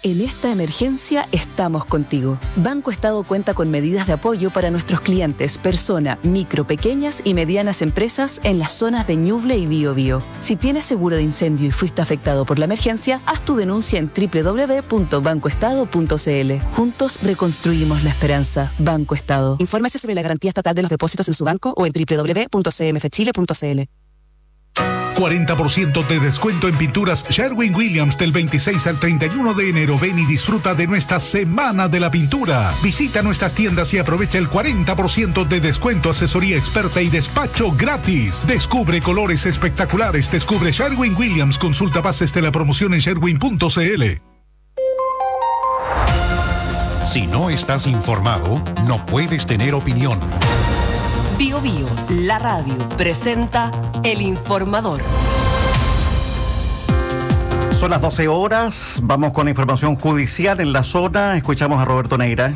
En esta emergencia estamos contigo. Banco Estado cuenta con medidas de apoyo para nuestros clientes, persona, micro, pequeñas y medianas empresas en las zonas de Ñuble y Biobío. Si tienes seguro de incendio y fuiste afectado por la emergencia, haz tu denuncia en www.bancoestado.cl. Juntos reconstruimos la esperanza. Banco Estado. Infórmese sobre la garantía estatal de los depósitos en su banco o en www.cmfchile.cl. 40% de descuento en pinturas Sherwin-Williams del 26 al 31 de enero. Ven y disfruta de nuestra Semana de la Pintura. Visita nuestras tiendas y aprovecha el 40% de descuento, asesoría experta y despacho gratis. Descubre colores espectaculares. Descubre Sherwin-Williams. Consulta bases de la promoción en sherwin.cl. Si no estás informado, no puedes tener opinión. Bio Bio, la radio, presenta El Informador. Son las 12 horas, vamos con la información judicial en la zona. Escuchamos a Roberto Neira.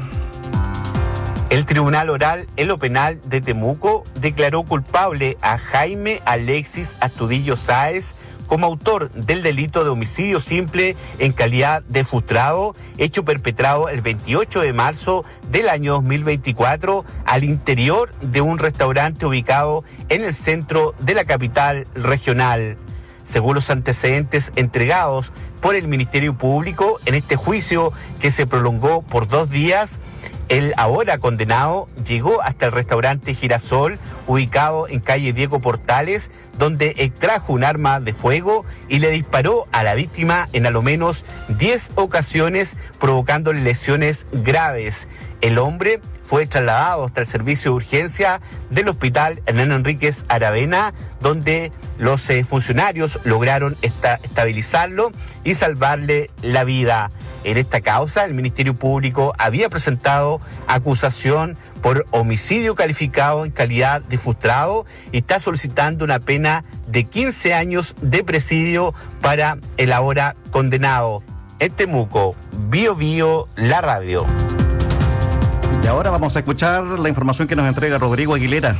El Tribunal Oral en lo Penal de Temuco declaró culpable a Jaime Alexis Astudillo Sáez como autor del delito de homicidio simple en calidad de frustrado, hecho perpetrado el 28 de marzo del año 2024 al interior de un restaurante ubicado en el centro de la capital regional. Según los antecedentes entregados por el Ministerio Público en este juicio que se prolongó por 2 días, el ahora condenado llegó hasta el restaurante Girasol, ubicado en calle Diego Portales, donde extrajo un arma de fuego y le disparó a la víctima en a lo menos 10 ocasiones, provocándole lesiones graves. El hombre fue trasladado hasta el servicio de urgencia del hospital Hernán Enríquez Aravena, donde los funcionarios lograron estabilizarlo y salvarle la vida. En esta causa, el Ministerio Público había presentado acusación por homicidio calificado en calidad de frustrado y está solicitando una pena de 15 años de presidio para el ahora condenado. En Temuco, Bio Bio, la radio. Y ahora vamos a escuchar la información que nos entrega Rodrigo Aguilera.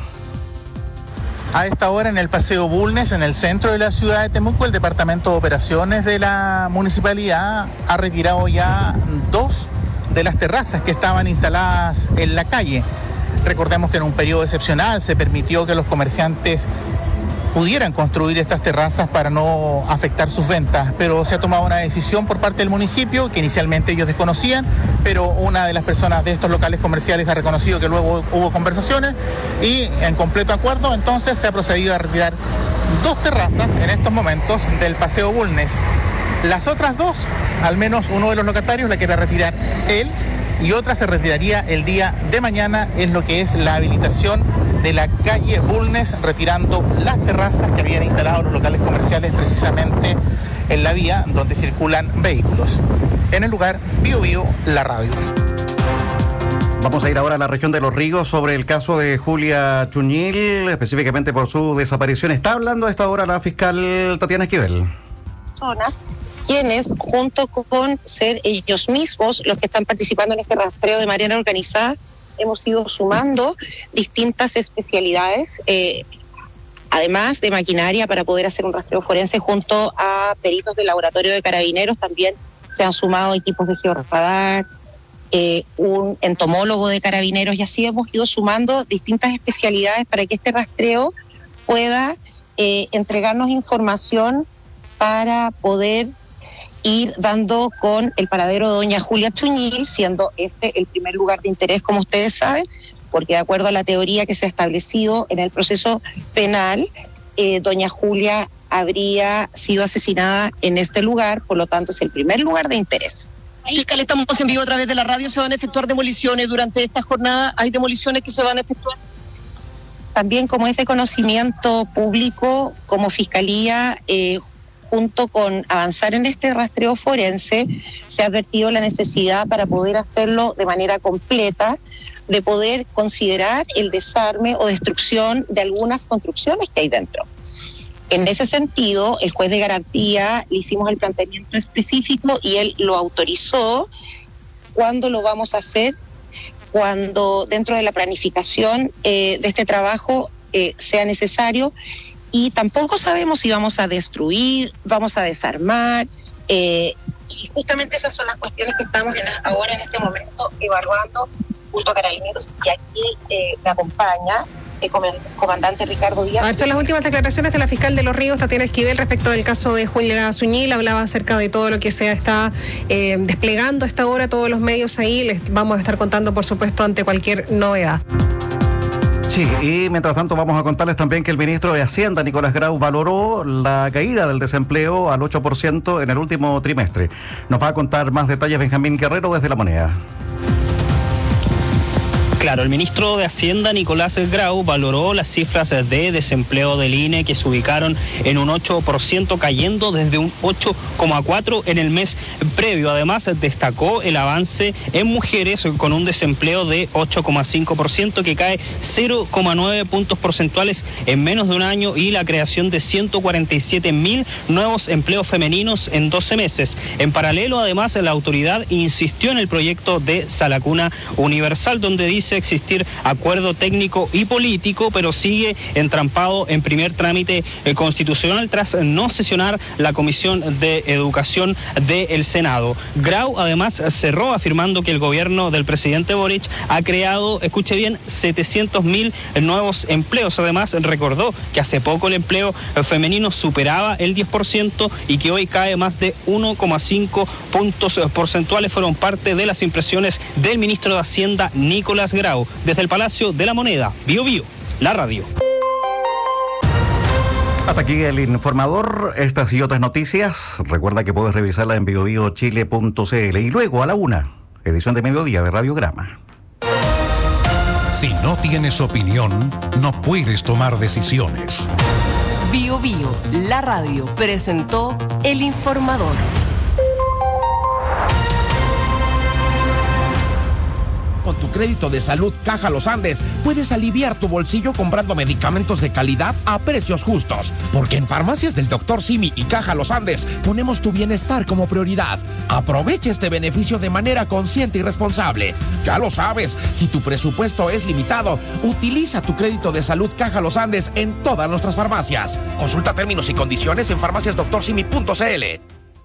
A esta hora en el Paseo Bulnes, en el centro de la ciudad de Temuco, el Departamento de Operaciones de la Municipalidad ha retirado ya 2 de las terrazas que estaban instaladas en la calle. Recordemos que en un periodo excepcional se permitió que los comerciantes pudieran construir estas terrazas para no afectar sus ventas, pero se ha tomado una decisión por parte del municipio que inicialmente ellos desconocían, pero una de las personas de estos locales comerciales ha reconocido que luego hubo conversaciones y en completo acuerdo entonces se ha procedido a retirar 2 terrazas en estos momentos del Paseo Bulnes. Las otras 2, al menos uno de los locatarios la quiere retirar él y otra se retiraría el día de mañana en lo que es la habilitación de la calle Bulnes, retirando las terrazas que habían instalado los locales comerciales precisamente en la vía donde circulan vehículos. En el lugar, Bio Bio, la radio. Vamos a ir ahora a la región de Los Ríos sobre el caso de Julia Chuñil, específicamente por su desaparición. Está hablando a esta hora la fiscal Tatiana Esquivel. Quienes, junto con ser ellos mismos los que están participando en este rastreo de manera organizada, hemos ido sumando distintas especialidades, además de maquinaria para poder hacer un rastreo forense junto a peritos del laboratorio de Carabineros. También se han sumado equipos de georradar, un entomólogo de Carabineros, y así hemos ido sumando distintas especialidades para que este rastreo pueda entregarnos información para poder ir dando con el paradero de doña Julia Chuñil, siendo este el primer lugar de interés, como ustedes saben, porque de acuerdo a la teoría que se ha establecido en el proceso penal, doña Julia habría sido asesinada en este lugar, por lo tanto es el primer lugar de interés. Fiscal, estamos en vivo a través de la radio. ¿Se van a efectuar demoliciones durante esta jornada? ¿Hay demoliciones que se van a efectuar? También, como es de conocimiento público, como Fiscalía, junto con avanzar en este rastreo forense, se ha advertido la necesidad para poder hacerlo de manera completa, de poder considerar el desarme o destrucción de algunas construcciones que hay dentro. En ese sentido, el juez de garantía le hicimos el planteamiento específico y él lo autorizó. ¿Cuándo lo vamos a hacer? Cuando dentro de la planificación de este trabajo sea necesario. Y tampoco sabemos si vamos a destruir, vamos a desarmar, Y justamente esas son las cuestiones que estamos ahora en este momento evaluando junto a Carabineros, y aquí me acompaña el comandante Ricardo Díaz. A ver, son las últimas declaraciones de la fiscal de Los Ríos, Tatiana Esquivel, respecto del caso de Julia Zuñil. Hablaba acerca de todo lo que se está desplegando hasta ahora, todos los medios ahí. Les vamos a estar contando, por supuesto, ante cualquier novedad. Sí, y mientras tanto vamos a contarles también que el ministro de Hacienda, Nicolás Grau, valoró la caída del desempleo al 8% en el último trimestre. Nos va a contar más detalles Benjamín Guerrero desde La Moneda. Claro, el ministro de Hacienda, Nicolás Grau, valoró las cifras de desempleo del INE, que se ubicaron en un 8%, cayendo desde un 8,4% en el mes previo. Además, destacó el avance en mujeres con un desempleo de 8,5%, que cae 0,9 puntos porcentuales en menos de un año, y la creación de 147.000 nuevos empleos femeninos en 12 meses. En paralelo, además, la autoridad insistió en el proyecto de Salacuna Universal, donde dice existir acuerdo técnico y político, pero sigue entrampado en primer trámite constitucional tras no sesionar la Comisión de Educación del Senado. Grau además cerró afirmando que el gobierno del presidente Boric ha creado, escuche bien, 700.000 nuevos empleos. Además, recordó que hace poco el empleo femenino superaba el 10% y que hoy cae más de 1,5 puntos porcentuales. Fueron parte de las impresiones del ministro de Hacienda, Nicolás Grau, desde el Palacio de la Moneda. Bio Bio, la radio. Hasta aquí el informador. Estas y otras noticias, recuerda que puedes revisarla en biobiochile.cl. Y luego a la 1, edición de mediodía de Radiograma. Si no tienes opinión, no puedes tomar decisiones. Bio Bio, la radio, presentó El Informador. Con tu crédito de salud Caja Los Andes puedes aliviar tu bolsillo comprando medicamentos de calidad a precios justos. Porque en Farmacias del Dr. Simi y Caja Los Andes ponemos tu bienestar como prioridad. Aprovecha este beneficio de manera consciente y responsable. Ya lo sabes, si tu presupuesto es limitado, utiliza tu crédito de salud Caja Los Andes en todas nuestras farmacias. Consulta términos y condiciones en farmaciasdoctorsimi.cl.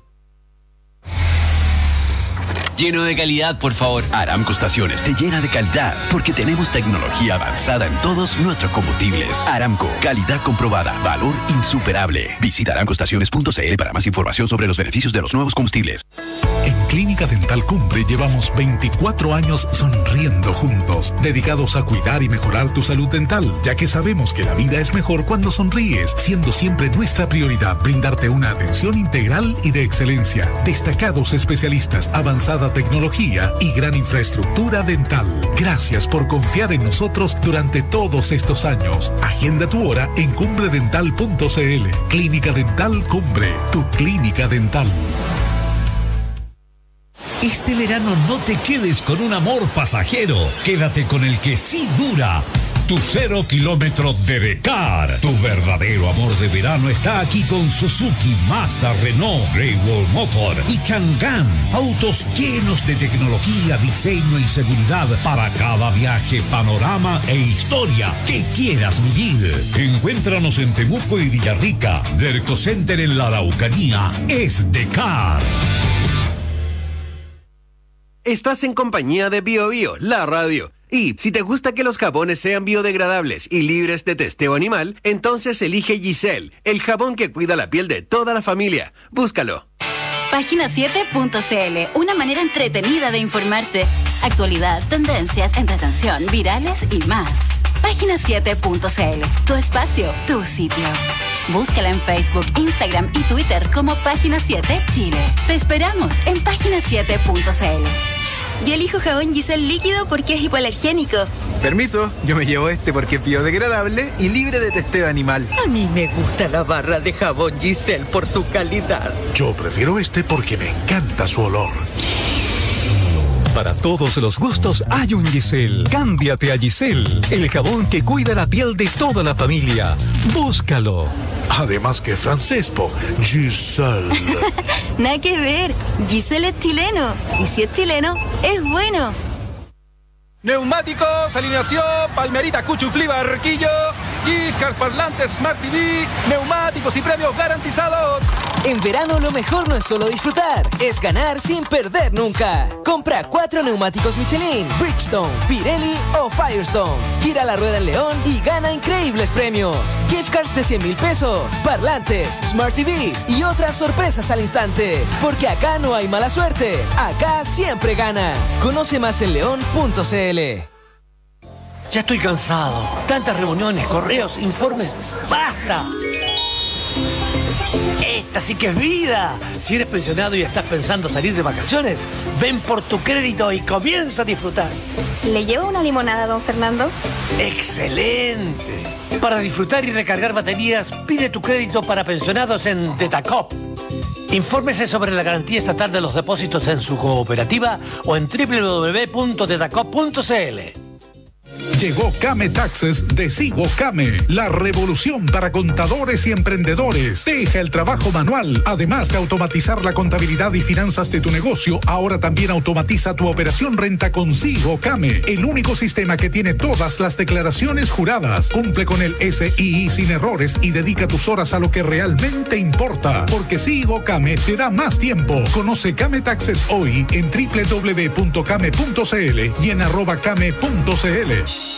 Lleno de calidad, por favor. Aramco Estaciones te llena de calidad porque tenemos tecnología avanzada en todos nuestros combustibles. Aramco, calidad comprobada, valor insuperable. Visita aramcoestaciones.cl para más información sobre los beneficios de los nuevos combustibles. En Clínica Dental Cumbre llevamos 24 años sonriendo juntos, dedicados a cuidar y mejorar tu salud dental, ya que sabemos que la vida es mejor cuando sonríes, siendo siempre nuestra prioridad brindarte una atención integral y de excelencia. Destacados especialistas, avanzada tecnología y gran infraestructura dental. Gracias por confiar en nosotros durante todos estos años. Agenda tu hora en cumbredental.cl. Clínica Dental Cumbre, tu clínica dental. Este verano no te quedes con un amor pasajero, quédate con el que sí dura. Tu 0 kilómetro de Decar. Tu verdadero amor de verano está aquí con Suzuki, Mazda, Renault, Great Wall Motor y Chang'an. Autos llenos de tecnología, diseño y seguridad para cada viaje, panorama e historia que quieras vivir. Encuéntranos en Temuco y Villarrica. Derco Center en la Araucanía es Decar. Estás en compañía de Bio Bio, la radio. Y si te gusta que los jabones sean biodegradables y libres de testeo animal, entonces elige Giselle, el jabón que cuida la piel de toda la familia. Búscalo. Página7.cl, una manera entretenida de informarte. Actualidad, tendencias, entretención, virales y más. Página7.cl, tu espacio, tu sitio. Búscala en Facebook, Instagram y Twitter como Página 7 Chile. Te esperamos en Página7.cl. Yo elijo jabón Giselle líquido porque es hipoalergénico. Permiso, yo me llevo este porque es biodegradable y libre de testeo animal. A mí me gusta la barra de jabón Giselle por su calidad. Yo prefiero este porque me encanta su olor. Para todos los gustos hay un Giselle. Cámbiate a Giselle, el jabón que cuida la piel de toda la familia. Búscalo. Además que francés, Giselle. Nada que ver, Giselle es chileno. Y si es chileno, es bueno. Neumáticos, alineación, Palmerita, Cuchuflí, Barquillo, gift cards, parlantes, Smart TV, neumáticos y premios garantizados. En verano lo mejor no es solo disfrutar, es ganar sin perder nunca. Compra 4 neumáticos Michelin, Bridgestone, Pirelli o Firestone. Gira la rueda en León y gana increíbles premios. Gift cards de 100,000 pesos, parlantes, Smart TVs y otras sorpresas al instante. Porque acá no hay mala suerte, acá siempre ganas. Conoce más en león.cl. Ya estoy cansado. Tantas reuniones, correos, informes. ¡Basta! Esta sí que es vida. Si eres pensionado y estás pensando salir de vacaciones, ven por tu crédito y comienza a disfrutar. ¿Le lleva una limonada, don Fernando? ¡Excelente! Para disfrutar y recargar baterías, pide tu crédito para pensionados en Tetacop. Infórmese sobre la garantía estatal de los depósitos en su cooperativa o en www.tetacop.cl. Llegó Came Taxes de Sigo Came, la revolución para contadores y emprendedores. Deja el trabajo manual. Además de automatizar la contabilidad y finanzas de tu negocio, ahora también automatiza tu operación renta con Sigo Came, el único sistema que tiene todas las declaraciones juradas. Cumple con el SII sin errores y dedica tus horas a lo que realmente importa. Porque Sigo Came te da más tiempo. Conoce Came Taxes hoy en www.came.cl y en @came.cl.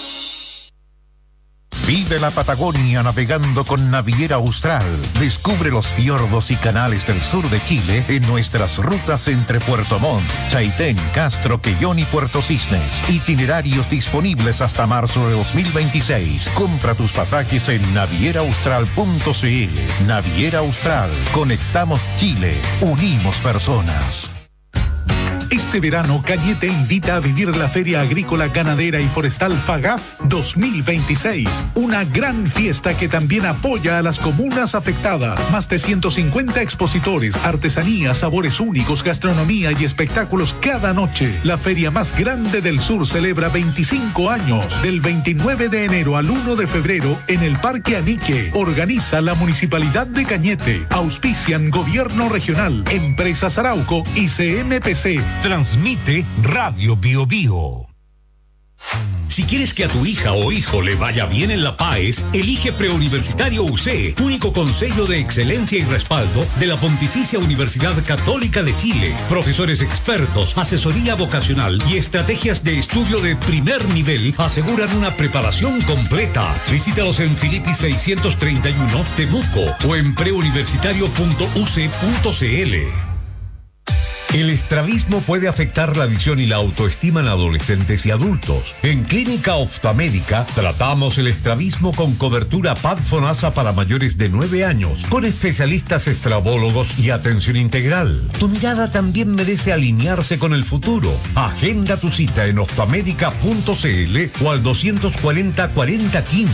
Vive la Patagonia navegando con Naviera Austral. Descubre los fiordos y canales del sur de Chile en nuestras rutas entre Puerto Montt, Chaitén, Castro, Quellón y Puerto Cisnes. Itinerarios disponibles hasta marzo de 2026. Compra tus pasajes en navieraaustral.cl. Naviera Austral. Conectamos Chile. Unimos personas. Este verano, Cañete invita a vivir la Feria Agrícola, Ganadera y Forestal FAGAF 2026. Una gran fiesta que también apoya a las comunas afectadas. Más de 150 expositores, artesanías, sabores únicos, gastronomía y espectáculos cada noche. La feria más grande del sur celebra 25 años. Del 29 de enero al 1 de febrero en el Parque Anique. Organiza la Municipalidad de Cañete. Auspician Gobierno Regional, Empresas Arauco y CMPC. Transmite Radio Bio Bio. Si quieres que a tu hija o hijo le vaya bien en la PAES, elige Preuniversitario UC, único consejo de excelencia y respaldo de la Pontificia Universidad Católica de Chile. Profesores expertos, asesoría vocacional y estrategias de estudio de primer nivel aseguran una preparación completa. Visítalos en Filippi 631, Temuco o en preuniversitario.uc.cl. El estrabismo puede afectar la visión y la autoestima en adolescentes y adultos. En Clínica Oftalmédica tratamos el estrabismo con cobertura PAD-FONASA para mayores de 9 años, con especialistas estrabólogos y atención integral. Tu mirada también merece alinearse con el futuro. Agenda tu cita en oftalmedica.cl o al 240-4015.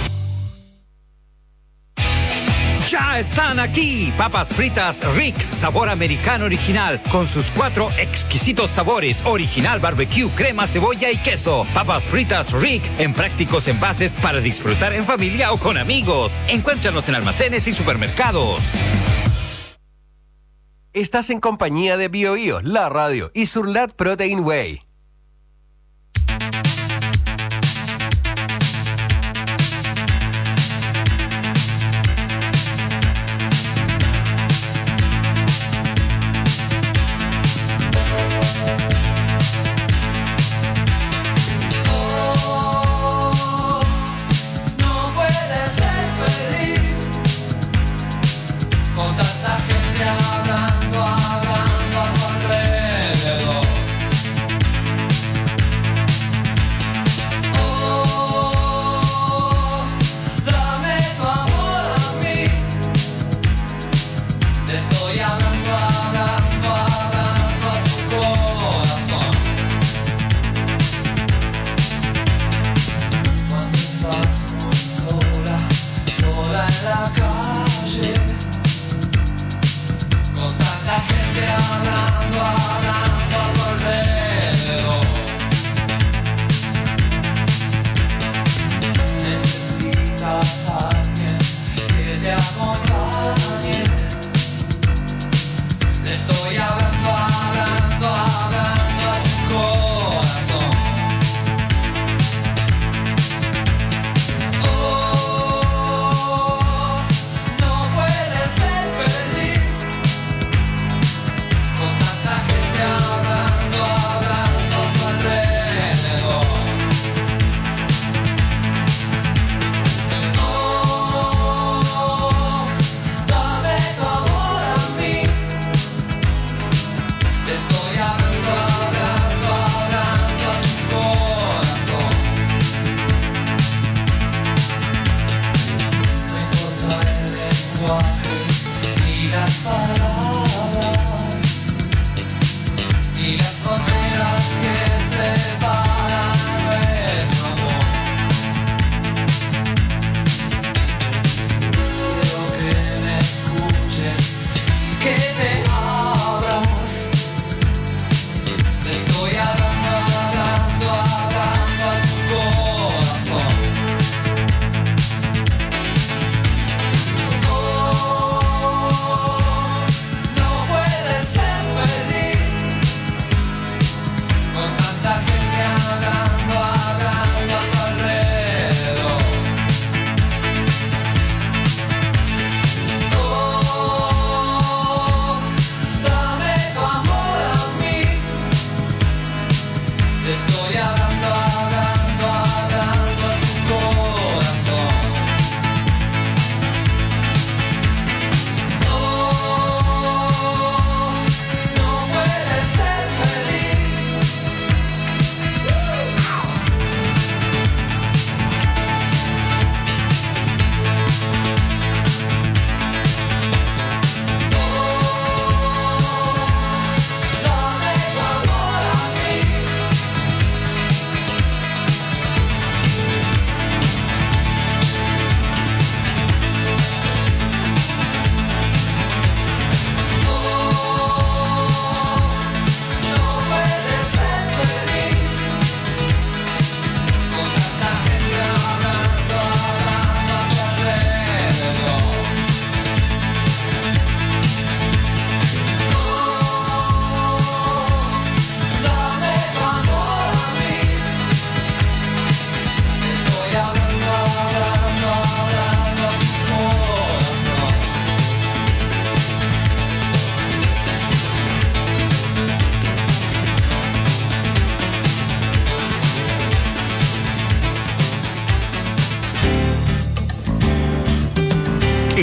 Ya están aquí, papas fritas Rick, sabor americano original, con sus 4 exquisitos sabores, original barbecue, crema, cebolla y queso. Papas fritas Rick, en prácticos envases para disfrutar en familia o con amigos. Encuéntranos en almacenes y supermercados. Estás en compañía de Bio Bio, la radio y Surlat Protein Whey.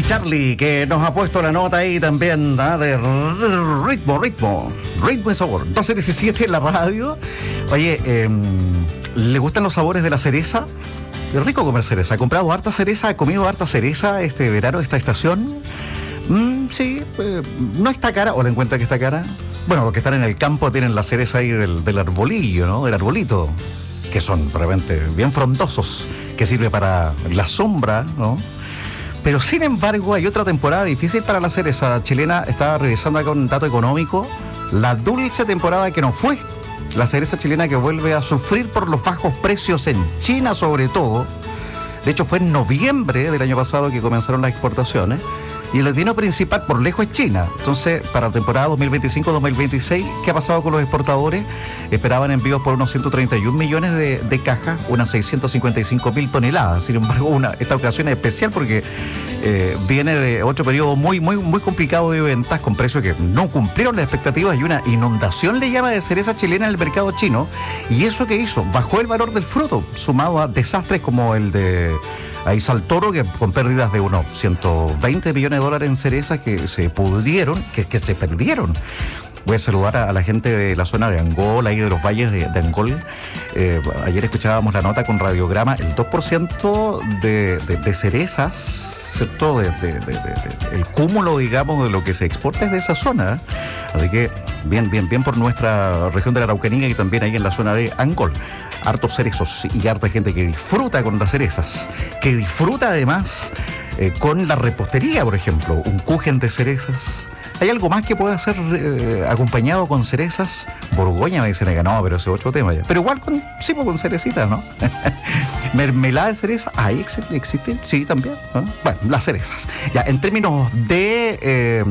Charlie, que nos ha puesto la nota ahí también de ritmo y sabor. 12:17 en la radio. Oye, ¿le gustan los sabores de la cereza? Es rico comer cereza. ¿Ha comprado harta cereza? ¿Ha comido harta cereza este verano, esta estación? Sí, no está cara, o la encuentra que está cara. Bueno, los que están en el campo tienen la cereza ahí del arbolillo, ¿no? Del arbolito, que son realmente bien frondosos, que sirve para la sombra, ¿no? Pero sin embargo hay otra temporada difícil para la cereza chilena. Estaba revisando acá un dato económico. La dulce temporada que no fue. La cereza chilena que vuelve a sufrir por los bajos precios en China sobre todo. De hecho fue en noviembre del año pasado que comenzaron las exportaciones. Y el destino principal por lejos es China. Entonces, para la temporada 2025-2026, ¿qué ha pasado con los exportadores? Esperaban envíos por unos 131 millones de cajas, unas 655.000 toneladas. Sin embargo, esta ocasión es especial porque viene de otro periodo muy complicado de ventas, con precios que no cumplieron las expectativas y una inundación le llama de cereza chilena en el mercado chino. ¿Y eso qué hizo? Bajó el valor del fruto, sumado a desastres como el de Aizal-Toro, que con pérdidas de unos 120 millones de dólares en cerezas que se pudrieron, que se perdieron. Voy a saludar a la gente de la zona de Angol, ahí de los valles de Angol. Ayer escuchábamos la nota con radiograma, el 2% de cerezas, ¿cierto? El cúmulo, digamos, de lo que se exporta es de esa zona. Así que bien por nuestra región de la Araucanía y también ahí en la zona de Angol. Hartos cerezos y harta gente que disfruta con las cerezas, que disfruta además con la repostería, por ejemplo, un kuchen de cerezas. ¿Hay algo más que pueda ser acompañado con cerezas? Borgoña me dicen que no, pero ese es otro tema ya. Pero igual con cerecitas, ¿no? Mermelada de cereza, ahí existe, sí, también, ¿no? Bueno, las cerezas. Ya, en términos de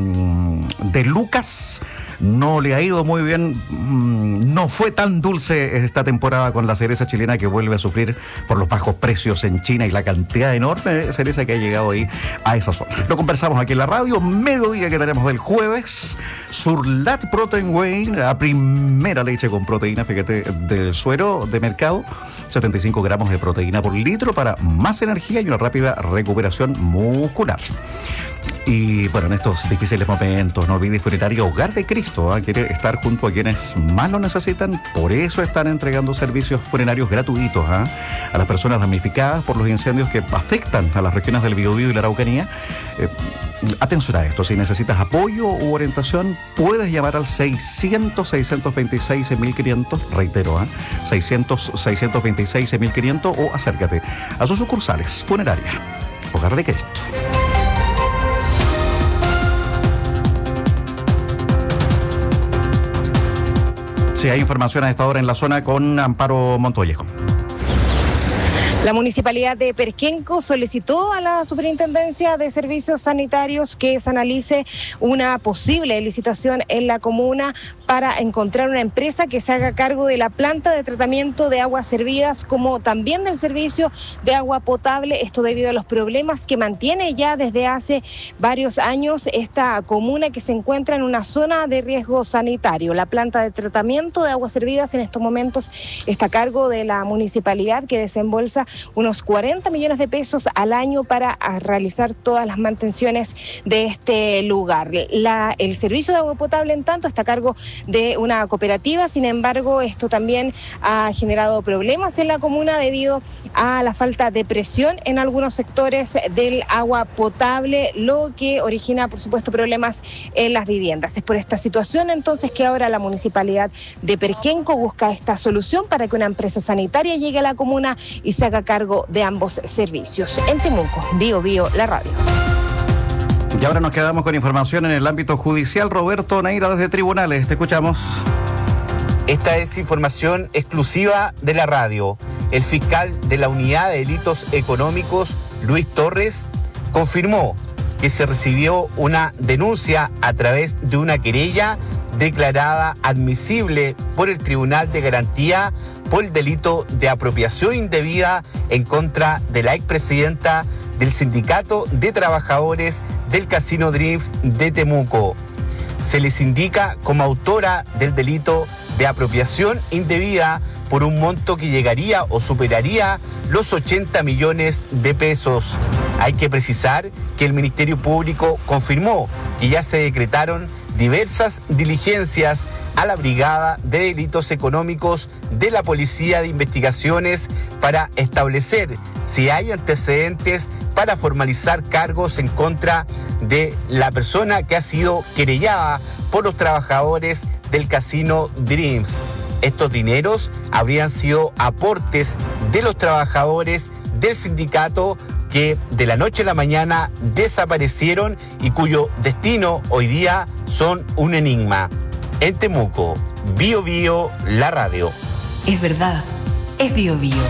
Lucas, no le ha ido muy bien, no fue tan dulce esta temporada con la cereza chilena, que vuelve a sufrir por los bajos precios en China y la cantidad enorme de cereza que ha llegado ahí a esa zona. Lo conversamos aquí en la radio, mediodía que tenemos del jueves. Surlat Protein Whey, la primera leche con proteína, fíjate, del suero de mercado, 75 gramos de proteína por litro para más energía y una rápida recuperación muscular. Y bueno, en estos difíciles momentos, no olvides Funeraria Hogar de Cristo, quiere estar junto a quienes más lo necesitan. Por eso están entregando servicios funerarios gratuitos a las personas damnificadas por los incendios que afectan a las regiones del Biobío y la Araucanía. Atención a esto, si necesitas apoyo u orientación, puedes llamar al 600-626-1500, reitero, 600-626-1500, o acércate a sus sucursales. Funeraria Hogar de Cristo. Sí, hay información a esta hora en la zona con Amparo Montoyejo. La Municipalidad de Perquenco solicitó a la Superintendencia de Servicios Sanitarios que se analice una posible licitación en la comuna para encontrar una empresa que se haga cargo de la planta de tratamiento de aguas servidas, como también del servicio de agua potable. Esto debido a los problemas que mantiene ya desde hace varios años esta comuna, que se encuentra en una zona de riesgo sanitario. La planta de tratamiento de aguas servidas en estos momentos está a cargo de la municipalidad, que desembolsa unos 40 millones de pesos al año para realizar todas las mantenciones de este lugar. El servicio de agua potable, en tanto, está a cargo de una cooperativa. Sin embargo, esto también ha generado problemas en la comuna debido a la falta de presión en algunos sectores del agua potable, lo que origina, por supuesto, problemas en las viviendas. Es por esta situación, entonces, que ahora la Municipalidad de Perquenco busca esta solución para que una empresa sanitaria llegue a la comuna y se haga cargo de ambos servicios. En Temuco, Biobío, la radio. Y ahora nos quedamos con información en el ámbito judicial. Roberto Neira, desde tribunales, te escuchamos. Esta es información exclusiva de la radio. El fiscal de la Unidad de Delitos Económicos, Luis Torres, confirmó que se recibió una denuncia a través de una querella declarada admisible por el Tribunal de Garantía por el delito de apropiación indebida en contra de la expresidenta del Sindicato de Trabajadores del Casino Dreams de Temuco. Se les indica como autora del delito de apropiación indebida por un monto que llegaría o superaría los 80 millones de pesos. Hay que precisar que el Ministerio Público confirmó que ya se decretaron diversas diligencias a la Brigada de Delitos Económicos de la Policía de Investigaciones para establecer si hay antecedentes para formalizar cargos en contra de la persona que ha sido querellada por los trabajadores del Casino Dreams. Estos dineros habrían sido aportes de los trabajadores del sindicato que de la noche a la mañana desaparecieron y cuyo destino hoy día son un enigma. En Temuco, Bío Bío, la radio. Es verdad, es Bío Bío.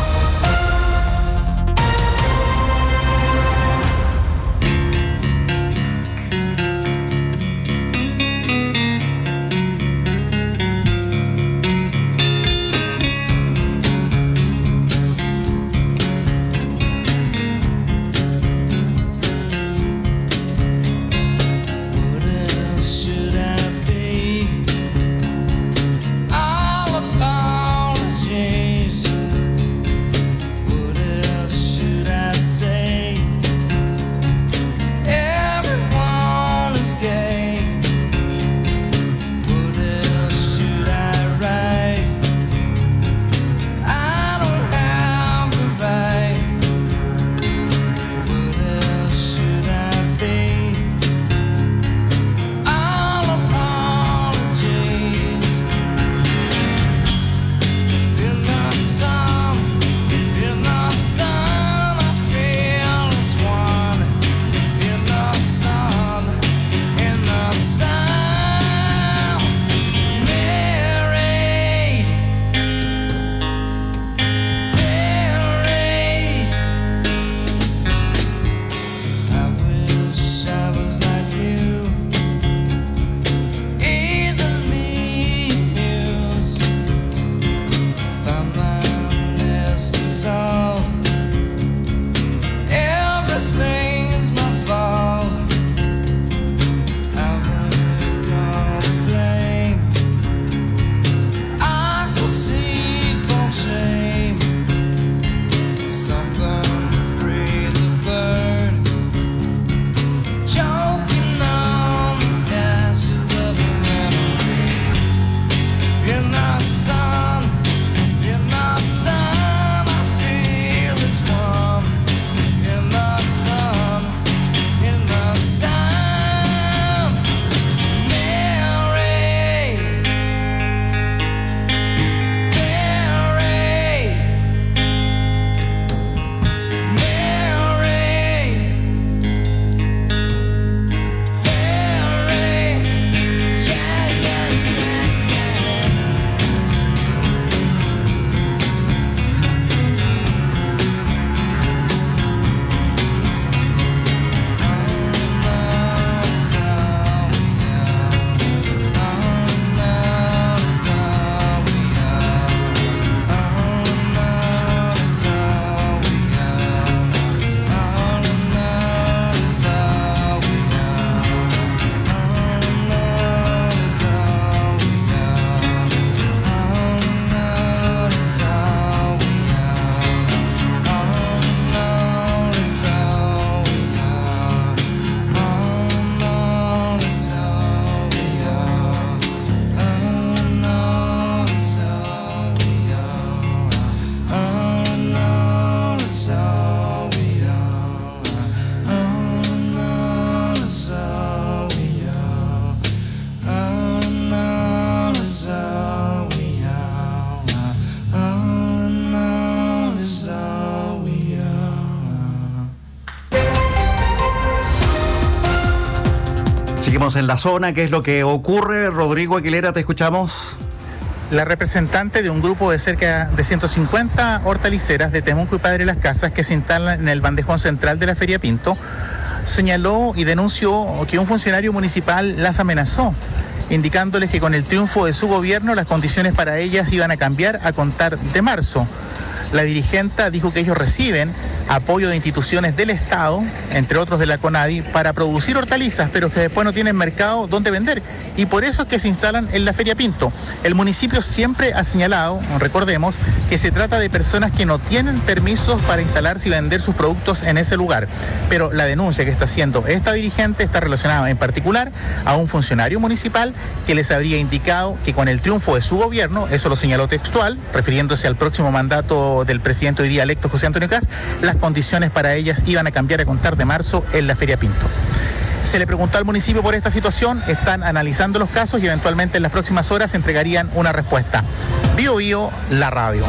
Seguimos en la zona. ¿Qué es lo que ocurre? Rodrigo Aguilera, te escuchamos. La representante de un grupo de cerca de 150 hortaliceras de Temuco y Padre Las Casas que se instalan en el bandejón central de la Feria Pinto señaló y denunció que un funcionario municipal las amenazó, indicándoles que con el triunfo de su gobierno las condiciones para ellas iban a cambiar a contar de marzo. La dirigenta dijo que ellos reciben apoyo de instituciones del Estado, entre otros de la CONADI, para producir hortalizas, pero que después no tienen mercado donde vender. Y por eso es que se instalan en la Feria Pinto. El municipio siempre ha señalado, recordemos, que se trata de personas que no tienen permisos para instalarse y vender sus productos en ese lugar. Pero la denuncia que está haciendo esta dirigente está relacionada en particular a un funcionario municipal que les habría indicado que con el triunfo de su gobierno, eso lo señaló textual, refiriéndose al próximo mandato del presidente hoy día electo José Antonio Kast, las condiciones para ellas iban a cambiar a contar de marzo en la Feria Pinto. Se le preguntó al municipio por esta situación, están analizando los casos y eventualmente en las próximas horas entregarían una respuesta. Bio Bio, la radio.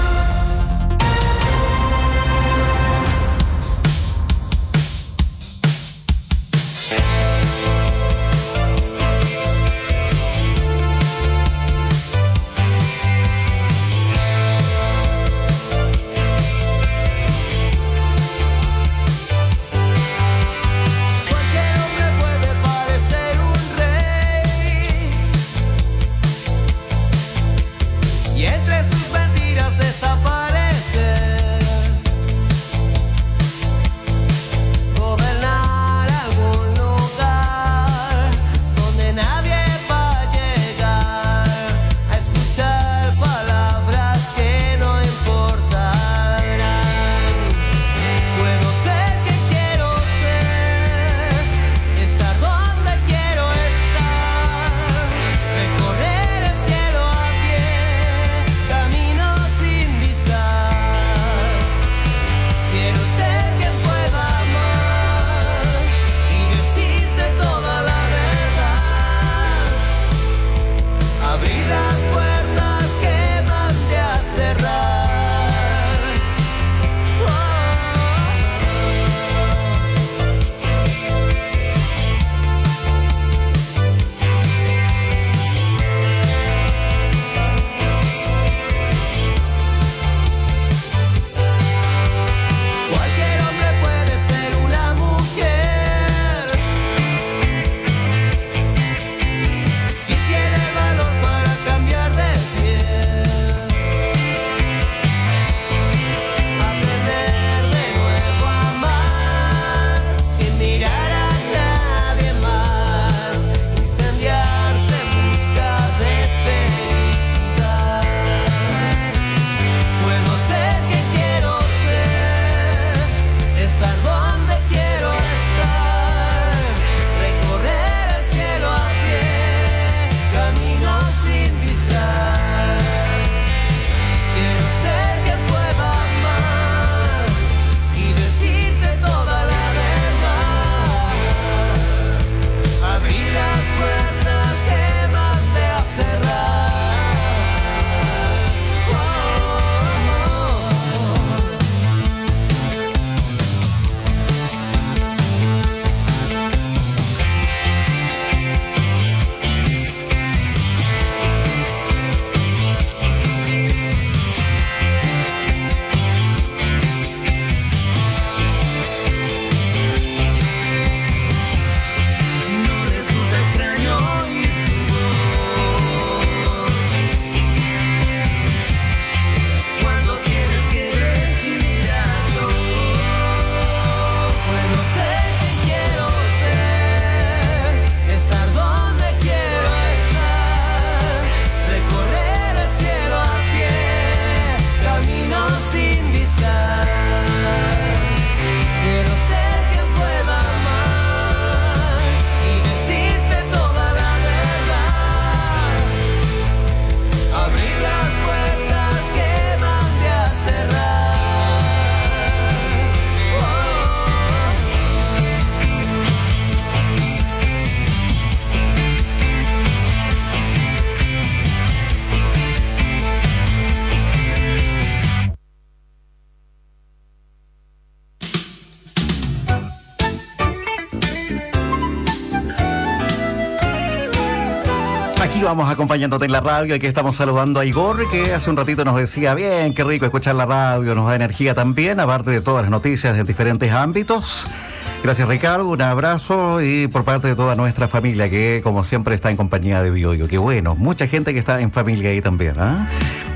Aquí vamos acompañándote en la radio. Aquí estamos saludando a Igor, que hace un ratito nos decía, bien, qué rico escuchar la radio, nos da energía también, aparte de todas las noticias en diferentes ámbitos. Gracias, Ricardo, un abrazo, y por parte de toda nuestra familia, que como siempre está en compañía de Bio Bio. Qué bueno, mucha gente que está en familia ahí también, ¿eh?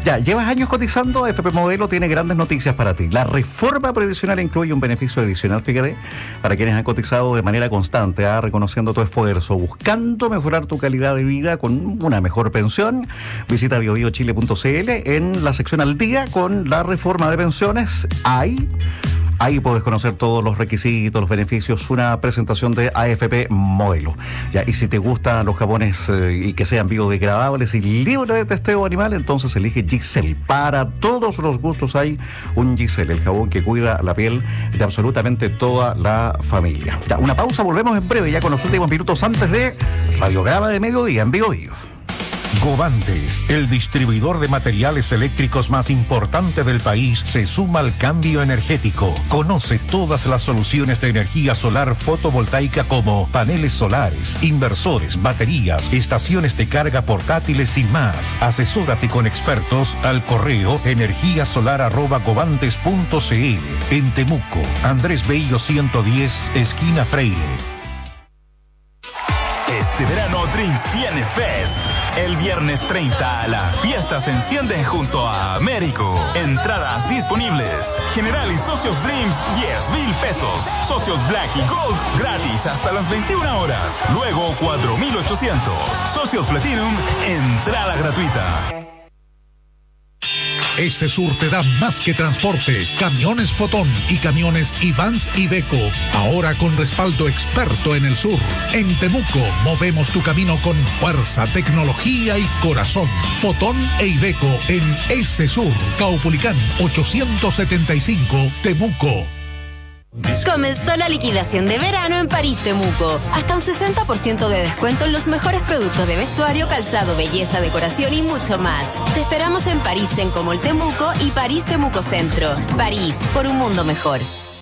Ya, ¿llevas años cotizando? AFP Modelo tiene grandes noticias para ti. La reforma previsional incluye un beneficio adicional, fíjate, para quienes han cotizado de manera constante, reconociendo tu esfuerzo, buscando mejorar tu calidad de vida con una mejor pensión. Visita biobiochile.cl en la sección al día con la reforma de pensiones. Ahí puedes conocer todos los requisitos, los beneficios, una presentación de AFP Modelo. Ya, y si te gustan los jabones y que sean biodegradables y libres de testeo animal, entonces elige Giselle. Para todos los gustos hay un Giselle, el jabón que cuida la piel de absolutamente toda la familia. Ya, una pausa, volvemos en breve, ya con los últimos minutos antes de Radiograma de Mediodía en Bio Bio. Govantes, el distribuidor de materiales eléctricos más importante del país, se suma al cambio energético. Conoce todas las soluciones de energía solar fotovoltaica como paneles solares, inversores, baterías, estaciones de carga portátiles y más. Asesórate con expertos al correo energiasolar@govantes.cl. En Temuco, Andrés Bello 110, esquina Freire. Este verano Dreams tiene Fest. El viernes 30 la fiesta se enciende junto a Américo. Entradas disponibles. General y socios Dreams 10,000 pesos. Socios Black y Gold gratis hasta las 21 horas. Luego 4,800. Socios Platinum, entrada gratuita. Esesur te da más que transporte, camiones Fotón y camiones Ivans Iveco, ahora con respaldo experto en el sur. En Temuco movemos tu camino con fuerza, tecnología y corazón. Fotón e Iveco en Esesur, Caupolicán 875, Temuco. Comenzó la liquidación de verano en París Temuco. Hasta un 60% de descuento en los mejores productos de vestuario, calzado, belleza, decoración y mucho más. Te esperamos en París Sencomol Temuco y París Temuco Centro. París, por un mundo mejor.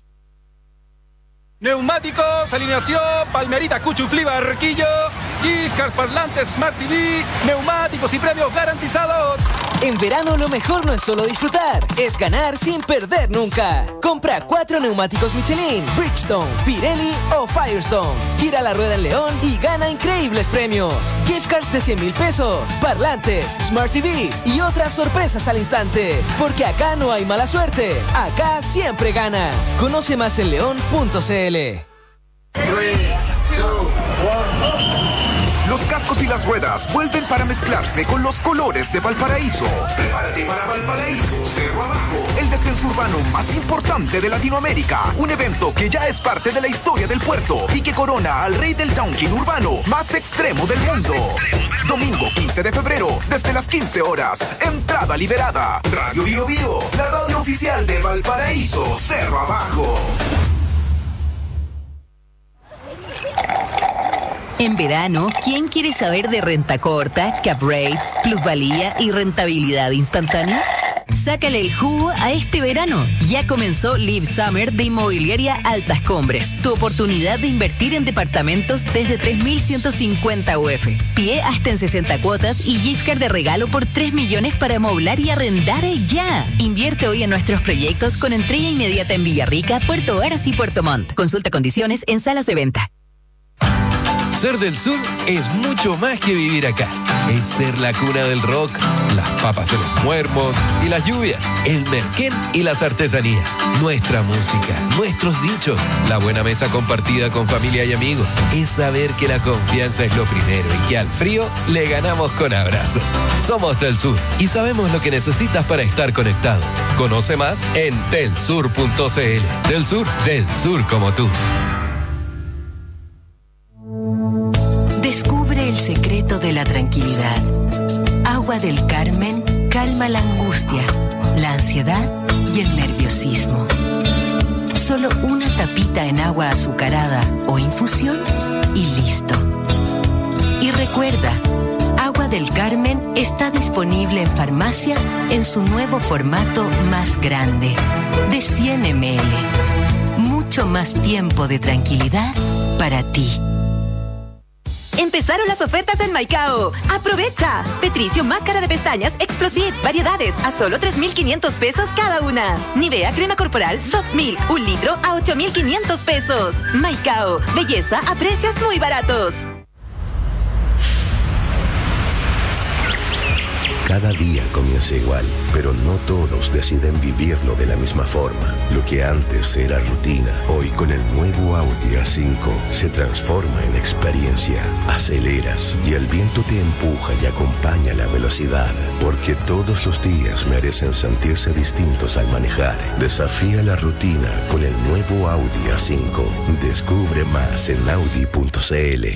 Neumáticos, alineación, Palmerita, Cuchuflí, Barquillo, gift cards, parlantes, Smart TV, neumáticos y premios garantizados. En verano lo mejor no es solo disfrutar, es ganar sin perder nunca. Compra 4 neumáticos Michelin, Bridgestone, Pirelli o Firestone. Gira la rueda en León y gana increíbles premios. Gift cards de 100,000 pesos, parlantes, Smart TVs y otras sorpresas al instante. Porque acá no hay mala suerte, acá siempre ganas. Conoce más en león.cl. 3, 2, 1. Los cascos y las ruedas vuelven para mezclarse con los colores de Valparaíso. Prepárate para Valparaíso Cerro Abajo, el descenso urbano más importante de Latinoamérica. Un evento que ya es parte de la historia del puerto y que corona al rey del downhill urbano más extremo del mundo. Domingo 15 de febrero, desde las 15 horas. Entrada liberada. Radio Bio Bio, la radio oficial de Valparaíso Cerro Abajo. En verano, ¿quién quiere saber de renta corta, cap rates, plusvalía y rentabilidad instantánea? Sácale el jugo a este verano. Ya comenzó Live Summer de Inmobiliaria Altas Cumbres. Tu oportunidad de invertir en departamentos desde 3.150 UF. Pie hasta en 60 cuotas y gift card de regalo por 3 millones para amoblar y arrendar ya. Invierte hoy en nuestros proyectos con entrega inmediata en Villarrica, Puerto Varas y Puerto Montt. Consulta condiciones en salas de venta. Ser del sur es mucho más que vivir acá. Es ser la cuna del rock, las papas de los muermos y las lluvias, el merquén y las artesanías, nuestra música, nuestros dichos, la buena mesa compartida con familia y amigos. Es saber que la confianza es lo primero y que al frío le ganamos con abrazos. Somos del sur y sabemos lo que necesitas para estar conectado. Conoce más en telsur.cl. Del sur como tú. Descubre el secreto de la tranquilidad. Agua del Carmen calma la angustia, la ansiedad y el nerviosismo. Solo una tapita en agua azucarada o infusión y listo. Y recuerda, Agua del Carmen está disponible en farmacias en su nuevo formato más grande, de 100 ml. Mucho más tiempo de tranquilidad para ti. Empezaron las ofertas en Maicao. ¡Aprovecha! Petricio máscara de pestañas Explosive, variedades a solo 3,500 pesos cada una. Nivea crema corporal Soft Milk, 1 litro a 8,500 pesos. Maicao, belleza a precios muy baratos. cada día comienza igual, pero no todos deciden vivirlo de la misma forma. Lo que antes era rutina, hoy con el nuevo Audi A5 se transforma en experiencia. Aceleras y el viento te empuja y acompaña la velocidad, porque todos los días merecen sentirse distintos al manejar. Desafía la rutina con el nuevo Audi A5. Descubre más en Audi.cl.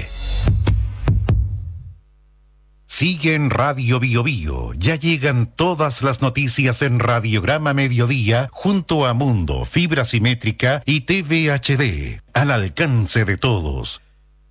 Sigue en Radio Bio Bio. Ya llegan todas las noticias en Radiograma Mediodía junto a Mundo, Fibra Simétrica y TV HD. Al alcance de todos.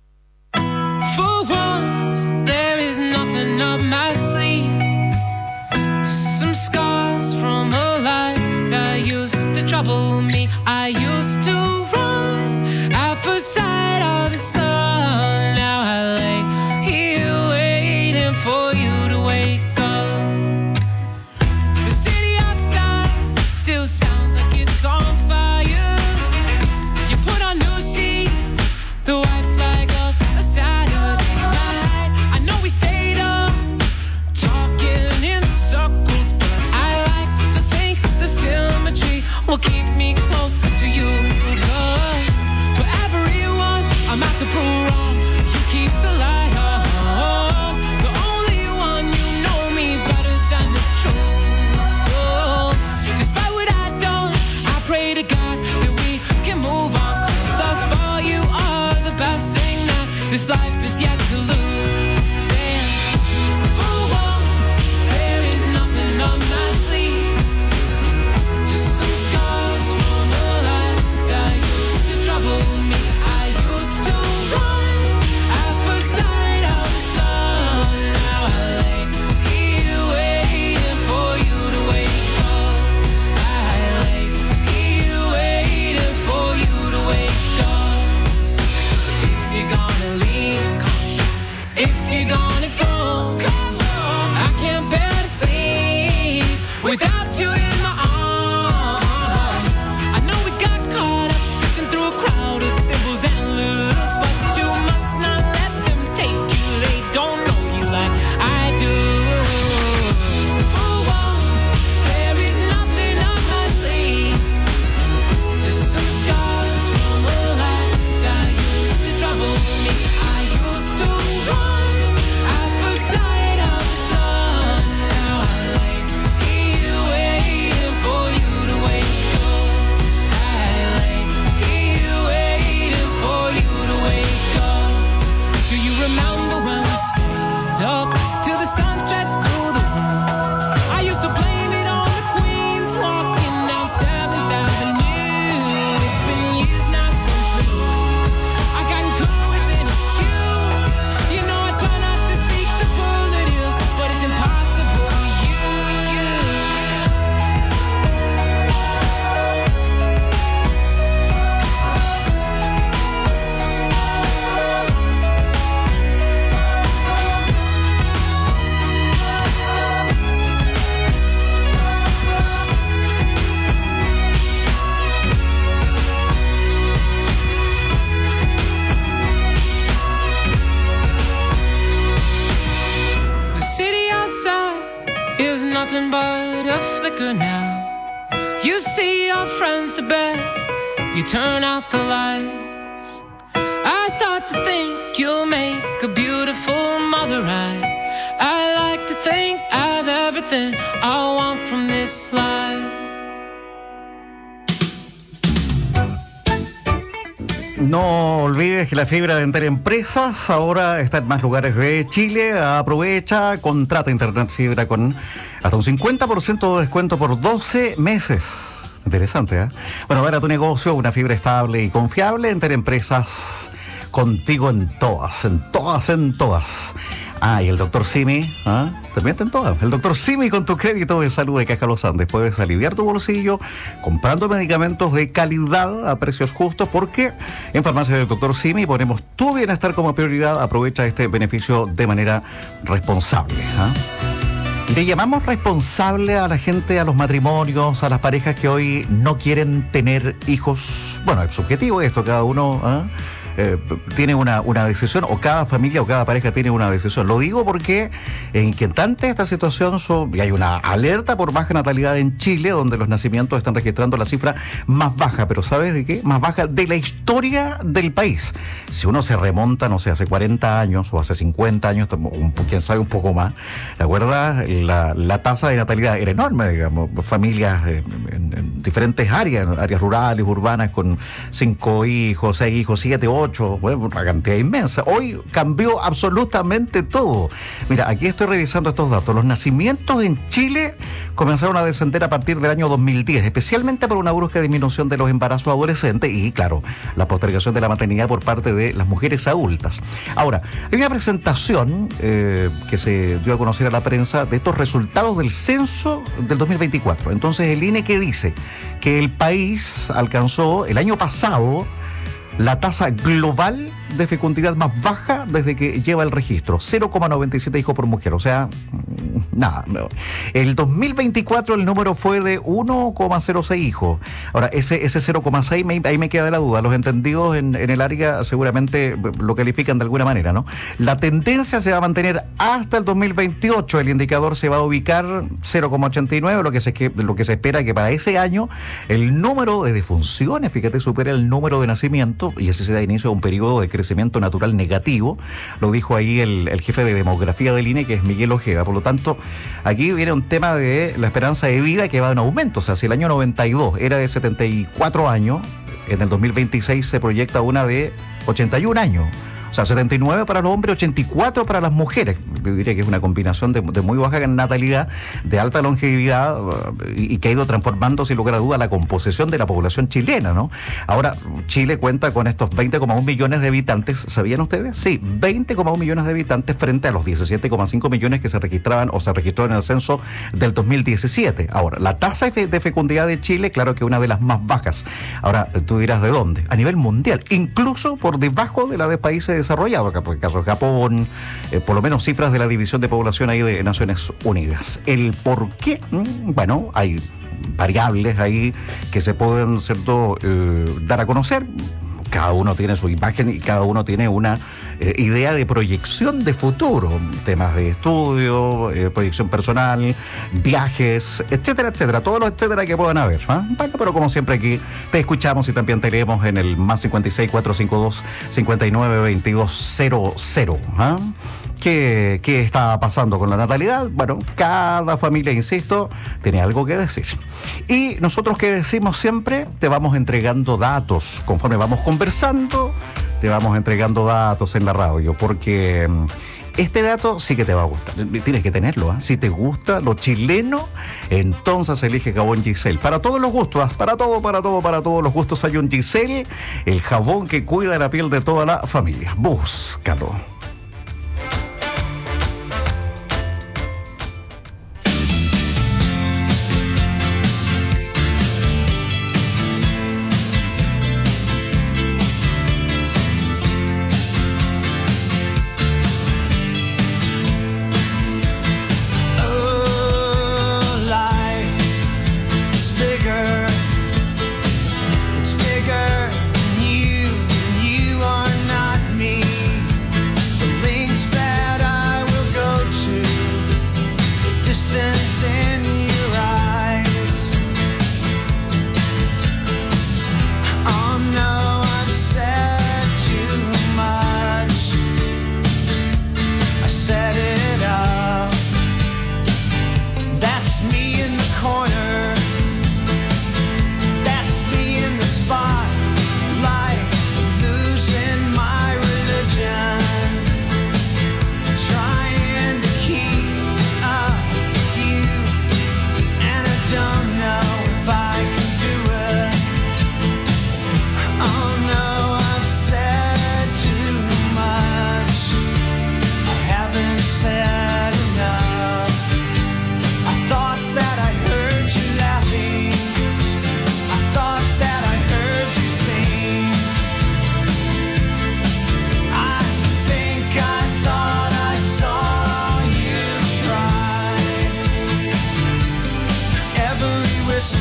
For once, there is nothing up my sleeve. Just some scars from a life that used to trouble me. I used to run at first sight of the sun. Now I lay here waiting for you to wake up. The city outside still sounds like it's on fire. You put on new sheets, the white flag of a Saturday night. I know we stayed up talking in circles, but I like to think the symmetry will keep me close to you. 'Cause for everyone I'm out to prove wrong, you keep the light on. The only one you know me better than the truth. So despite what I've done, I pray to God that we can move on. 'Cause thus far you are the best thing that this life is yet to lose. And for once there is nothing on my sleeve. Just some scars from a life that used to trouble me. I used to run at first sight of the sun. Now I lay here waiting for you to wake up. I lay here waiting for you to wake up. So if you're gonna leave, if you're gonna go, I can't bear to sleep without you in my arms. I know we got caught up sifting through a crowd of thimbles and lures, but you must not let them take you. They don't know you like I do. For once, there is nothing on my sleeve. Just some scars from a life that used to trouble me. I used to run at first sight of the sun. Now I lay here waiting for you to wake up. I lay here waiting for you to wake up. Do you remember when we stayed up till the sun stretched through the room? I used to blame it on the queens walking down 7th Avenue. It's been years now since we moved. I got good with an excuse. You know I try not to speak superlatives, but it's impossible. The city outside is nothing but a flicker now. You see your friends to bed, you turn out the lights. I start to think you'll make a beautiful mother. I like to think I have everything I want from this life. No olvides que la fibra de Enterempresas ahora está en más lugares de Chile. Aprovecha, contrata internet fibra con hasta un 50% de descuento por 12 meses. Interesante, ¿eh? Bueno, dar a tu negocio una fibra estable y confiable. Enterempresas, contigo en todas, en todas, en todas. Ah, y el Dr. Simi, ¿ah? También está en todas. El Dr. Simi con tu crédito de salud de Caja Los Andes. Puedes aliviar tu bolsillo comprando medicamentos de calidad a precios justos, porque en Farmacia del Dr. Simi ponemos tu bienestar como prioridad. Aprovecha este beneficio de manera responsable, ¿ah? Le llamamos responsable a la gente, a los matrimonios, a las parejas que hoy no quieren tener hijos. Bueno, es subjetivo esto, cada uno tiene una decisión, o cada familia o cada pareja tiene una decisión. Lo digo porque es inquietante esta situación y hay una alerta por baja natalidad en Chile, donde los nacimientos están registrando la cifra más baja, pero ¿sabes de qué? Más baja de la historia del país. Si uno se remonta, no sé, hace 40 años o hace 50 años, quién sabe, un poco más, ¿te acuerdas? La tasa de natalidad era enorme, digamos, familias en diferentes áreas rurales, urbanas, con 5 hijos, 6 hijos, 7, 8, bueno, una cantidad inmensa. Hoy cambió absolutamente todo. Mira, aquí estoy revisando estos datos. Los nacimientos en Chile comenzaron a descender a partir del año 2010, especialmente por una brusca disminución de los embarazos adolescentes y, claro, la postergación de la maternidad por parte de las mujeres adultas. Ahora, hay una presentación que se dio a conocer a la prensa de estos resultados del censo del 2024. Entonces, el INE, que dice que el país alcanzó el año pasado la tasa global de fecundidad más baja desde que lleva el registro, 0,97 hijos por mujer, o sea, nada. El 2024 el número fue de 1,06 hijos. Ahora, ese 0,6, ahí me queda la duda. Los entendidos en el área seguramente lo califican de alguna manera, ¿no? La tendencia se va a mantener hasta el 2028. El indicador se va a ubicar 0,89, lo que se espera que para ese año el número de defunciones, fíjate, supere el número de nacimientos, y ese se da inicio a un periodo de crecimiento natural negativo. Lo dijo ahí el jefe de demografía del INE, que es Miguel Ojeda. Por lo tanto, aquí viene un tema de la esperanza de vida que va en aumento. O sea, si el año 92 era de 74 años, en el 2026 se proyecta una de 81 años. O sea, 79 para los hombres, 84 para las mujeres. Yo diría que es una combinación de muy baja natalidad, de alta longevidad, y que ha ido transformando, sin lugar a duda, la composición de la población chilena, ¿no? Ahora, Chile cuenta con estos 20,1 millones de habitantes. ¿Sabían ustedes? Sí, 20,1 millones de habitantes frente a los 17,5 millones que se registraban o se registró en el censo del 2017. Ahora, la tasa de fecundidad de Chile, claro que es una de las más bajas. Ahora, tú dirás, ¿de dónde? A nivel mundial, incluso por debajo de la de países desarrollado, por el caso de Japón, por lo menos cifras de la División de Población ahí de Naciones Unidas. ¿El por qué? Bueno, hay variables ahí que se pueden, ¿cierto?, dar a conocer. Cada uno tiene su imagen y cada uno tiene una idea de proyección de futuro, temas de estudio, proyección personal, viajes, etcétera, etcétera, todos los etcétera que puedan haber. Bueno, pero como siempre aquí te escuchamos y también te leemos en el más 56 452 59 22 00. ¿Qué está pasando con la natalidad? Bueno, cada familia, insisto, tiene algo que decir. Y nosotros, que decimos siempre, te vamos entregando datos. Conforme vamos conversando, te vamos entregando datos en la radio, porque este dato sí que te va a gustar. Tienes que tenerlo, ¿eh? Si te gusta lo chileno, entonces elige jabón Giselle. Para todos los gustos, para todos los gustos hay un Giselle, el jabón que cuida la piel de toda la familia. Búscalo. You are not me.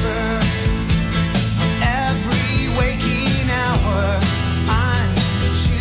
whisper every waking hour. I'm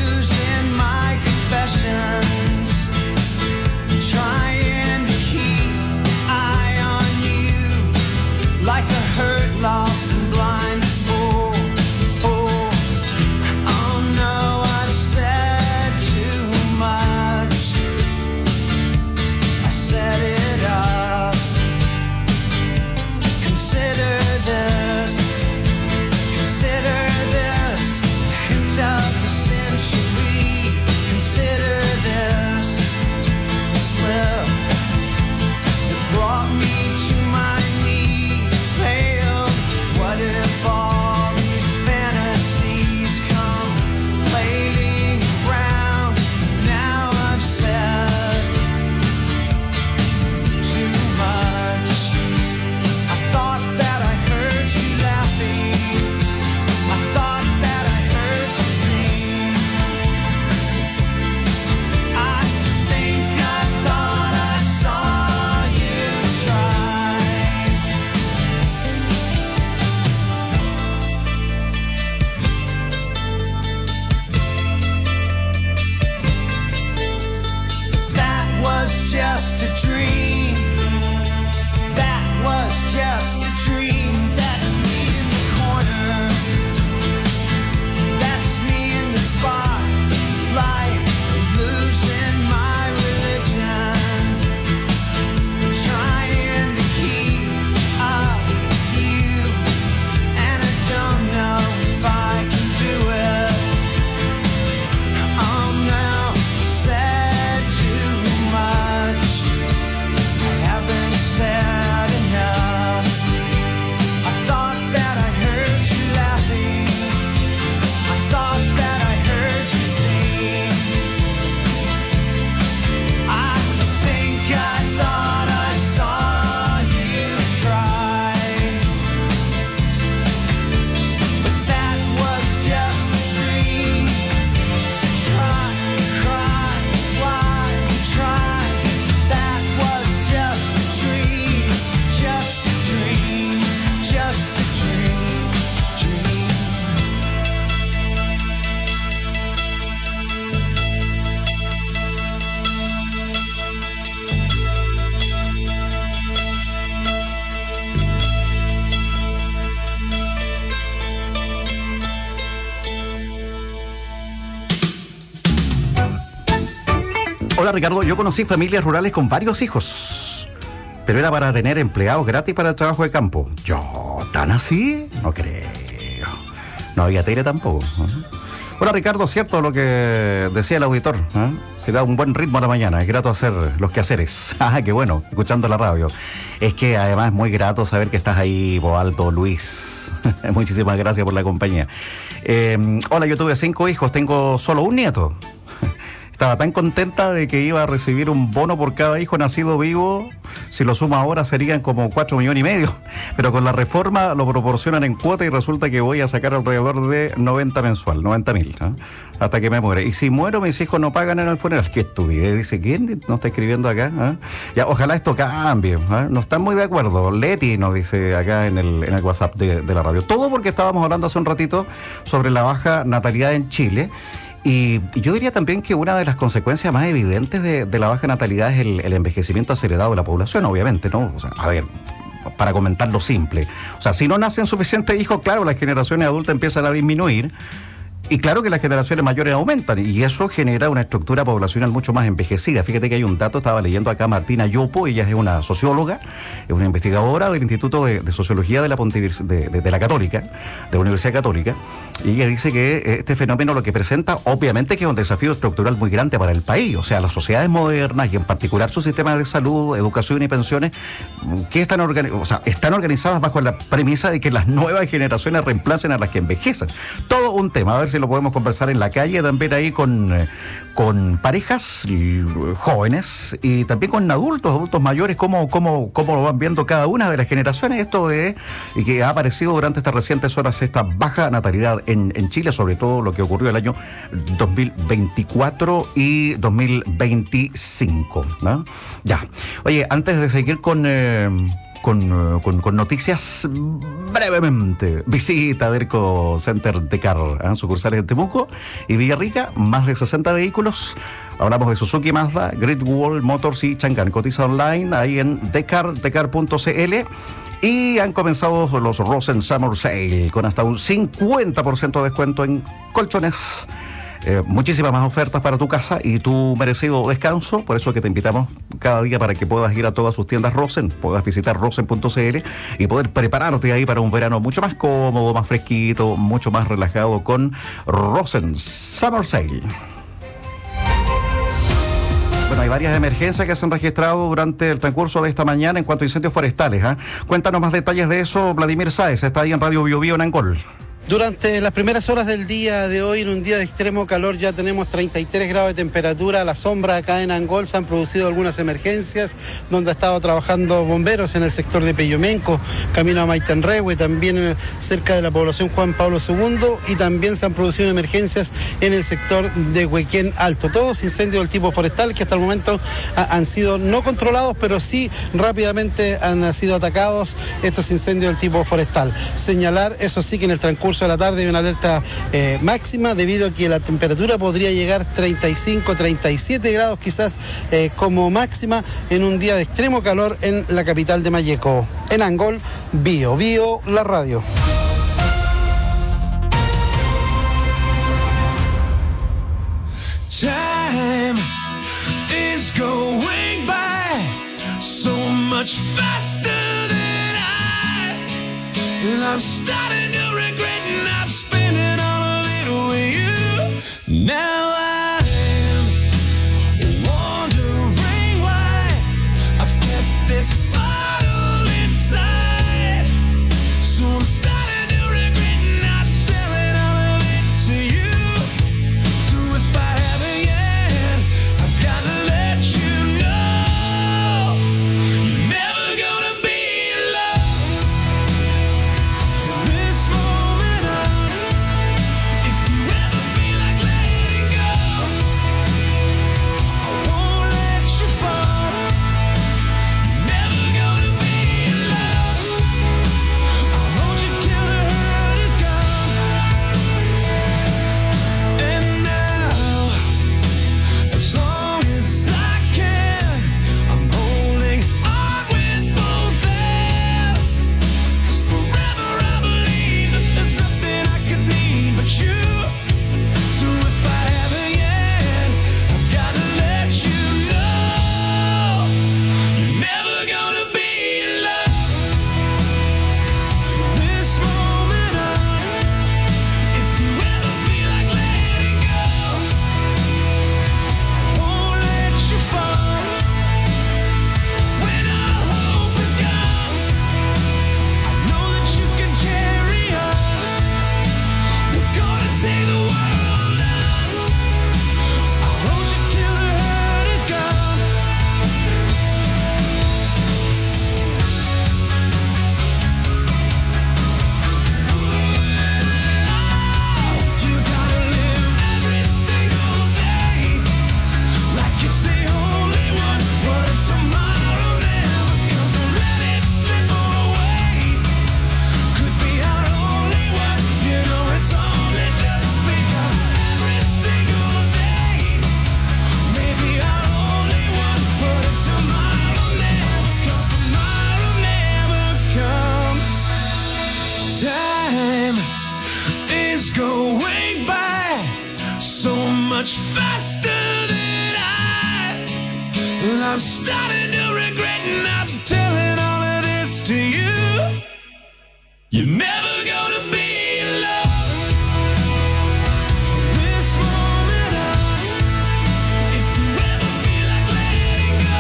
Hola Ricardo, yo conocí familias rurales con varios hijos, pero era para tener empleados gratis para el trabajo de campo. Yo, ¿tan así? No creo. No había tele tampoco. Hola Ricardo, cierto lo que decía el auditor, se da un buen ritmo a la mañana, es grato hacer los quehaceres. Qué bueno, escuchando la radio. Es que además es muy grato saber que estás ahí, Boalto, Luis. Muchísimas gracias por la compañía. Hola, yo tuve 5 hijos, tengo solo un nieto. Estaba tan contenta de que iba a recibir un bono por cada hijo nacido vivo. Si lo suma ahora serían como 4,5 millones. Pero con la reforma lo proporcionan en cuota y resulta que voy a sacar alrededor de 90 mensual, 90.000, hasta que me muere. Y si muero, mis hijos no pagan en el funeral. Qué estupidez. Dice, ¿quién no está escribiendo acá? Ya, ojalá esto cambie. No están muy de acuerdo. Leti nos dice acá en el WhatsApp de la radio. Todo porque estábamos hablando hace un ratito sobre la baja natalidad en Chile. Y yo diría también que una de las consecuencias más evidentes de la baja natalidad es el envejecimiento acelerado de la población, obviamente, ¿no? O sea, a ver, para comentarlo simple. O sea, si no nacen suficientes hijos, claro, las generaciones adultas empiezan a disminuir. Y claro que las generaciones mayores aumentan y eso genera una estructura poblacional mucho más envejecida. Fíjate que hay un dato, estaba leyendo acá Martina Yopo, ella es una socióloga, es una investigadora del Instituto de Sociología de la Católica, de la Universidad Católica, y ella dice que este fenómeno lo que presenta, obviamente, que es un desafío estructural muy grande para el país. O sea, las sociedades modernas y en particular sus sistemas de salud, educación y pensiones, que están organizadas bajo la premisa de que las nuevas generaciones reemplacen a las que envejecen. Todo un tema, a ver si lo podemos conversar en la calle, también ahí con parejas jóvenes y también con adultos mayores, cómo lo van viendo cada una de las generaciones, esto de que ha aparecido durante estas recientes horas esta baja natalidad en Chile, sobre todo lo que ocurrió el año 2024 y 2025, ¿no? Ya. Oye, antes de seguir con noticias, brevemente, visita Derco Center Decar, sucursales en Temuco y Villarrica, más de 60 vehículos. Hablamos de Suzuki, Mazda, Great Wall Motors y Chang'an. Cotiza online ahí en decar.cl. Y han comenzado los Rosen Summer Sale con hasta un 50% de descuento en colchones. Muchísimas más ofertas para tu casa y tu merecido descanso. Por eso que te invitamos cada día para que puedas ir a todas sus tiendas Rosen, puedas visitar rosen.cl y poder prepararte ahí para un verano mucho más cómodo, más fresquito, mucho más relajado con Rosen Summer Sale. Bueno, hay varias emergencias que se han registrado durante el transcurso de esta mañana en cuanto a incendios forestales. Cuéntanos más detalles de eso, Vladimir Sáez, está ahí en Radio Bio Bio en Angol. Durante las primeras horas del día de hoy, en un día de extremo calor, ya tenemos 33 grados de temperatura a la sombra acá en Angol. Se han producido algunas emergencias donde ha estado trabajando bomberos en el sector de Peyomenco, camino a Maitenrehue, también cerca de la población Juan Pablo II, y también se han producido emergencias en el sector de Huequén Alto. Todos incendios del tipo forestal que hasta el momento han sido no controlados, pero sí rápidamente han sido atacados estos incendios del tipo forestal. Señalar, eso sí, que en el transcurso de la tarde hay una alerta máxima debido a que la temperatura podría llegar 35, 37 grados quizás como máxima en un día de extremo calor en la capital de Malleco. En Angol, Bio Bio, la radio. Time is going by so much faster than I'm starting to regret. I've spent it all of it with you. Now I'm wondering why I've kept this bottle inside. So I'm starting to regret not telling all of it to you. So if I haven't yet, I've got to let you know you're never gonna be alone from this moment on. If you ever feel like letting I'm starting to regret not telling all of this to you. You're never gonna be alone from this moment on. If you ever feel like letting go,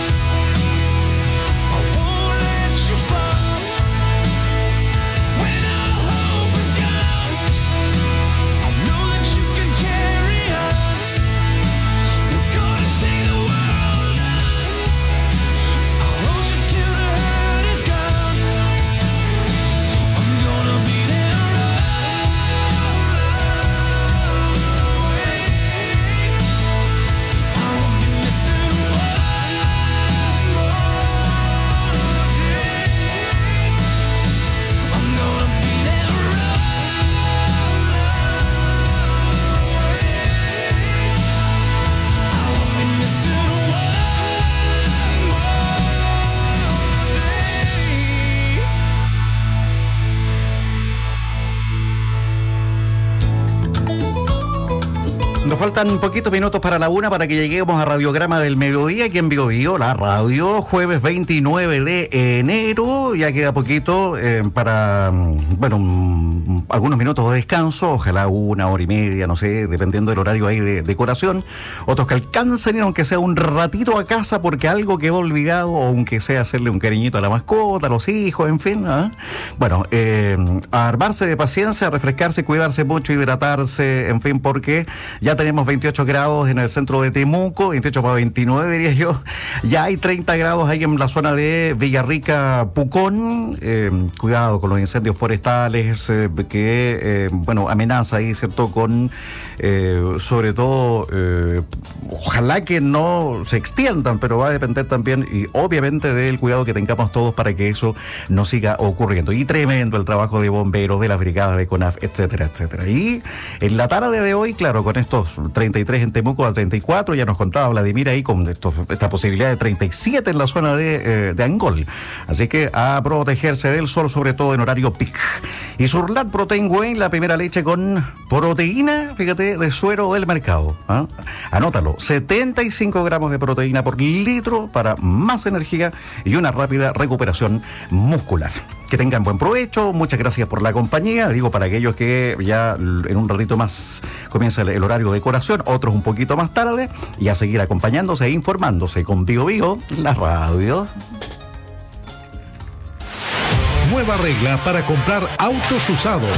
I won't let you fall. When all hope is gone, I know that you can carry on. We're gonna take the world on. I'll hold you till the hurt is gone. I'm gonna be there always. I won't be missing one more day. I'm gonna be there I won't be missing one more day. Nos faltan poquitos minutos para la 1 para que lleguemos a Radiograma del Mediodía aquí en Bio Bio, la radio, jueves 29 de enero. Ya queda poquito para, algunos minutos de descanso, ojalá 1 hora y media, no sé, dependiendo del horario ahí de decoración. Otros que alcancen, aunque sea un ratito a casa porque algo quedó olvidado, o aunque sea hacerle un cariñito a la mascota, a los hijos, en fin. Bueno, a armarse de paciencia, a refrescarse, cuidarse mucho, hidratarse, en fin, porque ya tenemos 28 grados en el centro de Temuco, 28 para 29 diría yo. Ya hay 30 grados ahí en la zona de Villarrica, Pucón. Cuidado con los incendios forestales que amenaza ahí, ¿cierto? Con, sobre todo, ojalá que no se extiendan, pero va a depender también y obviamente del cuidado que tengamos todos para que eso no siga ocurriendo. Y tremendo el trabajo de bomberos, de las brigadas de CONAF, etcétera, etcétera. Y en la tarde de hoy, claro, con estos 33 en Temuco a 34, ya nos contaba Vladimir ahí con esta posibilidad de 37 en la zona de Angol. Así que a protegerse del sol, sobre todo en horario peak. Y Surlat Protein Whey, la primera leche con proteína, fíjate, de suero del mercado. Anótalo, 75 gramos de proteína por litro para más energía y una rápida recuperación muscular. Que tengan buen provecho, muchas gracias por la compañía. Digo, para aquellos que ya en un ratito más comienza el horario de colación, otros un poquito más tarde, y a seguir acompañándose e informándose con Bio Bio, la radio. Nueva regla para comprar autos usados.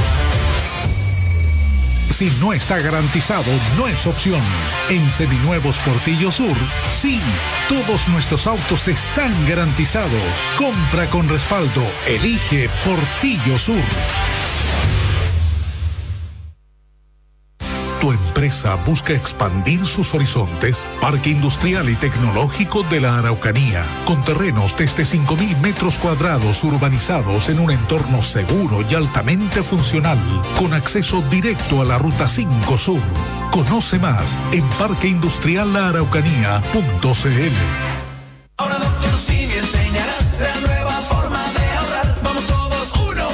Si no está garantizado, no es opción. En Seminuevos Portillo Sur, sí, todos nuestros autos están garantizados. Compra con respaldo. Elige Portillo Sur. ¿Tu empresa busca expandir sus horizontes? Parque Industrial y Tecnológico de la Araucanía, con terrenos desde 5.000 metros cuadrados urbanizados en un entorno seguro y altamente funcional, con acceso directo a la Ruta 5 Sur. Conoce más en parqueindustriallaaraucanía.cl. Ahora Doctor Simi enseñará la nueva forma de ahorrar. Vamos todos, 1, 2,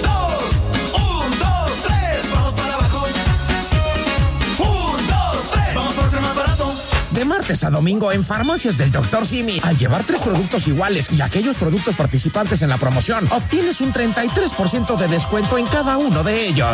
3, vamos para abajo. 1, 2, 3, vamos por ser más barato. De martes a domingo en Farmacias del Dr. Simi, al llevar 3 productos iguales y aquellos productos participantes en la promoción, obtienes un 33% de descuento en cada uno de ellos.